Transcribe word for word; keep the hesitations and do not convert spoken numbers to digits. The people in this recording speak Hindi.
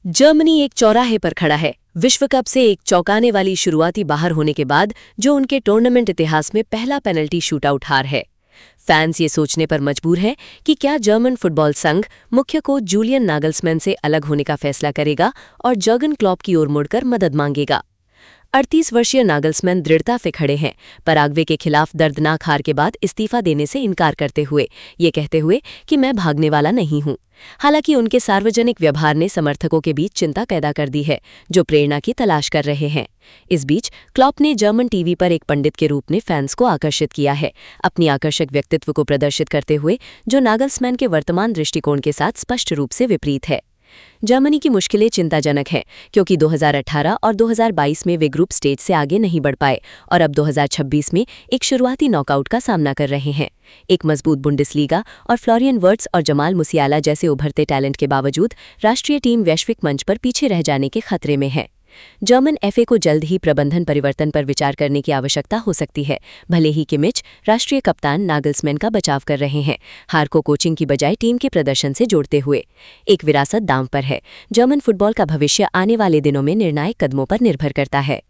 जर्मनी एक चौराहे पर खड़ा है। विश्व कप से एक चौंकाने वाली शुरुआती बाहर होने के बाद जो उनके टूर्नामेंट इतिहास में पहला पेनल्टी शूटआउट हार है। फैंस ये सोचने पर मजबूर हैं कि क्या जर्मन फुटबॉल संघ मुख्य कोच जूलियन नागल्समैन से अलग होने का फैसला करेगा और जर्गन क्लॉप की ओर मुड़कर मदद मांगेगा। अड़तीस वर्षीय नागल्समैन दृढ़ता से खड़े हैं, पराग्वे के खिलाफ दर्दनाक हार के बाद इस्तीफा देने से इनकार करते हुए, ये कहते हुए कि मैं भागने वाला नहीं हूं। हालांकि उनके सार्वजनिक व्यवहार ने समर्थकों के बीच चिंता पैदा कर दी है, जो प्रेरणा की तलाश कर रहे हैं। इस बीच क्लॉप ने जर्मन टीवी पर एक पंडित के रूप में फैंस को आकर्षित किया है, अपनी आकर्षक व्यक्तित्व को प्रदर्शित करते हुए, जो नागल्समैन के वर्तमान दृष्टिकोण के साथ स्पष्ट रूप से विपरीत है। जर्मनी की मुश्किलें चिंताजनक हैं, क्योंकि दो हज़ार अठारह और दो हज़ार बाईस में वे ग्रुप स्टेज से आगे नहीं बढ़ पाए और अब दो हज़ार छब्बीस में एक शुरुआती नॉकआउट का सामना कर रहे हैं। एक मजबूत बुंडेसलीगा और फ्लोरियन वर्ट्स और जमाल मुसियाला जैसे उभरते टैलेंट के बावजूद राष्ट्रीय टीम वैश्विक मंच पर पीछे रह जाने के खतरे में है। जर्मन एफए को जल्द ही प्रबंधन परिवर्तन पर विचार करने की आवश्यकता हो सकती है, भले ही किमिच राष्ट्रीय कप्तान नागल्समैन का बचाव कर रहे हैं, हार को कोचिंग की बजाय टीम के प्रदर्शन से जोड़ते हुए। एक विरासत दांव पर है। जर्मन फुटबॉल का भविष्य आने वाले दिनों में निर्णायक कदमों पर निर्भर करता है।